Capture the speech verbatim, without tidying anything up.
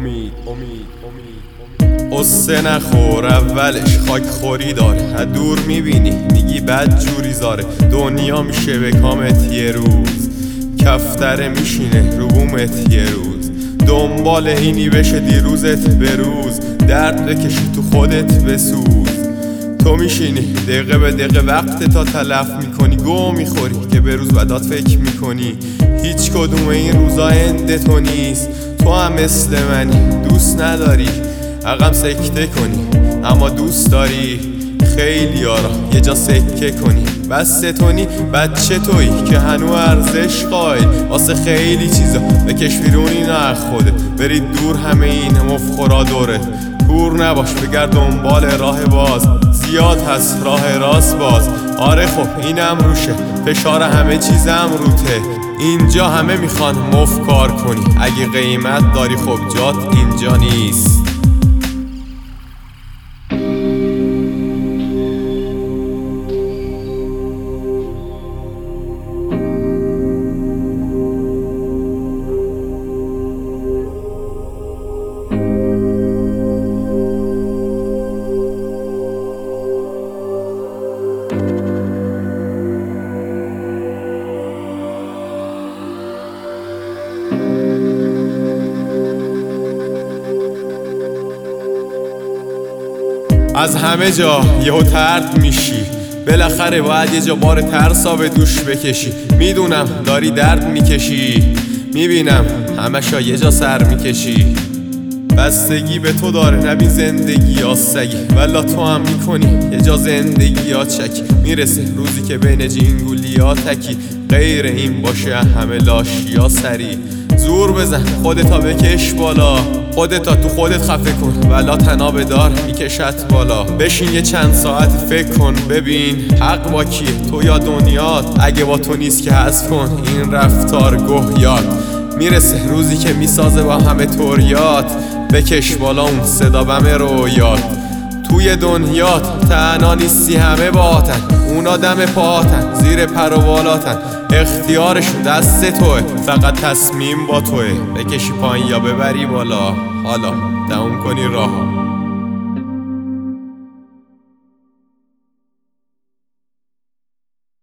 امید امید امید قصه نخور، اولش خاک خوری داره. دور میبینی میگی بد جوری زاره. دنیا میشه به کامت یه روز، کفتره میشینه رو بومت یه روز. دنبال اینی بشه دیروزت بروز، درد بکشی تو خودت بسوز. تو میشینی دقیقه به دقیقه وقت تا تلف میکنی، گو میخوری که به روز بعدات فکر میکنی. هیچ کدوم این روزا اند تو نیست، تو هم مثل منی دوست نداری عقم سکته کنی، اما دوست داری خیلی یارا یه جا سکه کنی. بس تونی بچه تویی که هنو ارزش قائل واسه خیلی چیزا، بکش بیرونی نه خوده برید دور همه این مفخورا دوره. کور نباش بگرد دنبال راه باز، زیاد هست راه راست باز. آره خب اینم روشه، فشار همه چیزم روته. اینجا همه میخوان مفکار کنی، اگه قیمت داری خب جات اینجا نیست. از همه جا یهو ترد میشی، بالاخره باید یه جا بار ترسا به دوش بکشی. میدونم داری درد میکشی، میبینم همشا یه جا سر میکشی. بستگی به تو داره نبین زندگی آسگی، ولا تو هم میکنی یه جا زندگی ها چکی. میرسه روزی که بین جینگولی ها تکی، غیر این باشه همه لاشی ها سری. زور بزن خودتا بکش بالا، خودتا تو خودت خفه کن ولا تنابه دار میکشت بالا. بشین یه چند ساعت فکر کن ببین حق با کیه، تو یا دنیات؟ اگه با تو نیست که حذف کن این رفتار گهیات. میرسه روزی که میسازه با همه طوریات، بکش بالا اون صدا بم رویات. توی دنیات تنها نیستی همه باهاتن، اونا دم پاهاتن زیر پر و بالاتن. اختیارشون دست توه، فقط تصمیم با توه. بکشی پایین یا ببری بالا، حالا تموم کنی راه.